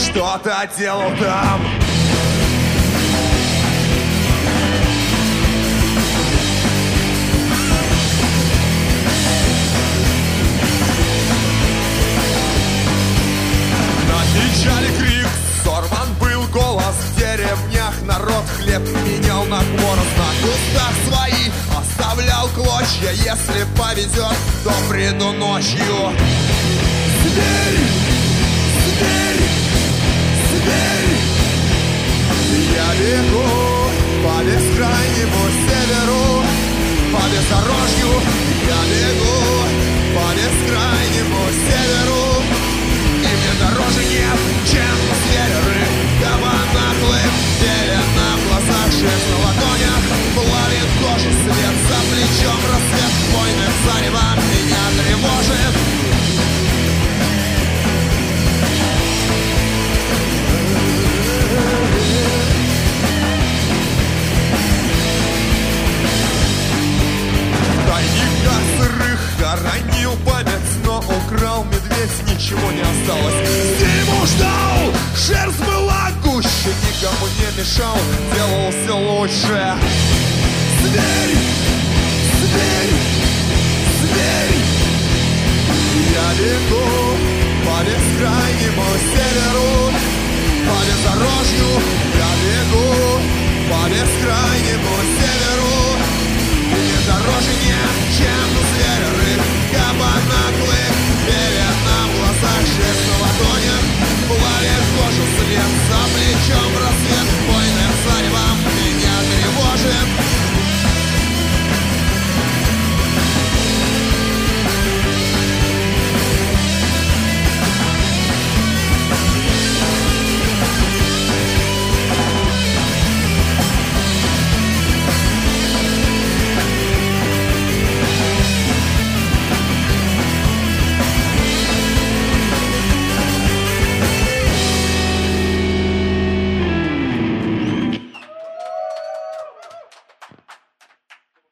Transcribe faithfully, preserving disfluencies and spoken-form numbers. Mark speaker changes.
Speaker 1: что-то делал там. Кричали крик, сорван был голос. В деревнях народ хлеб менял на хворост. На кустах свои оставлял клочья. Если повезет, то приду ночью. Зверь, зверь, зверь. Я бегу по бескрайнему северу, по бездорожью. Я бегу по бескрайнему северу. И мне дороже нет, чем зверь, кабанаклы. Пелена в глазах, шесть на ладонях, плавит кожу свет. За плечом рассвет, войны зарева меня тревожит. В тайниках сырых хоронил память, но украл медведь, ничего не осталось. Зиму ждал, шерсть была гуще, никому не мешал, делался лучше. Зверь, зверь, зверь. Я бегу по бескрайнему северу, по бездорожью. Я бегу по бескрайнему